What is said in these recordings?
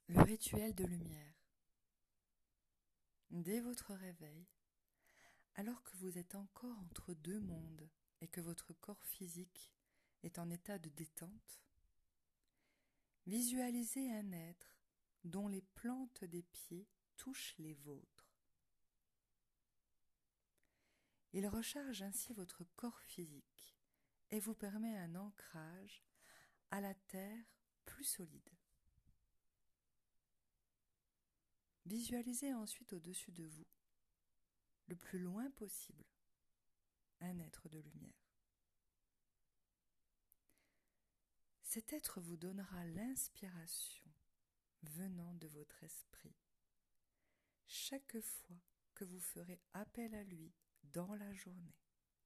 Le rituel de lumière. Dès votre réveil, alors que vous êtes encore entre deux mondes et que votre corps physique est en état de détente, visualisez un être dont les plantes des pieds touchent les vôtres. Il recharge ainsi votre corps physique et vous permet un ancrage à la terre plus solide. Visualisez ensuite au-dessus de vous, le plus loin possible, un être de lumière. Cet être vous donnera l'inspiration venant de votre esprit chaque fois que vous ferez appel à lui dans la journée.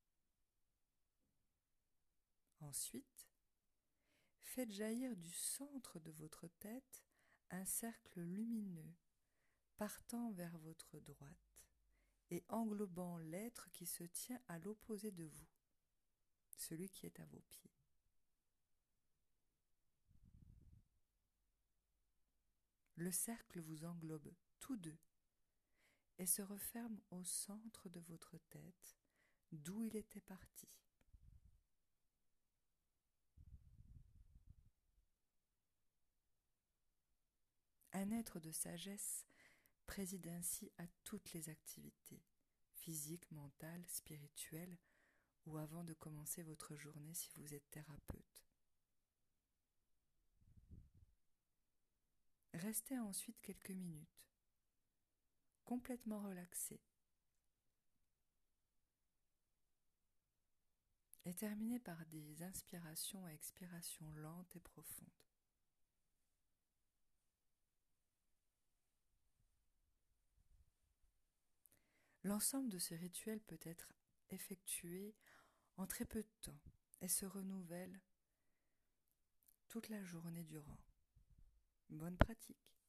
Ensuite, faites jaillir du centre de votre tête un cercle lumineux partant vers votre droite et englobant l'être qui se tient à l'opposé de vous, celui qui est à vos pieds. Le cercle vous englobe tous deux et se referme au centre de votre tête, d'où il était parti. Un être de sagesse préside ainsi à toutes les activités, physiques, mentales, spirituelles, ou avant de commencer votre journée si vous êtes thérapeute. Restez ensuite quelques minutes, complètement relaxé, et terminez par des inspirations et expirations lentes et profondes. L'ensemble de ce rituel peut être effectué en très peu de temps et se renouvelle toute la journée durant. Bonne pratique!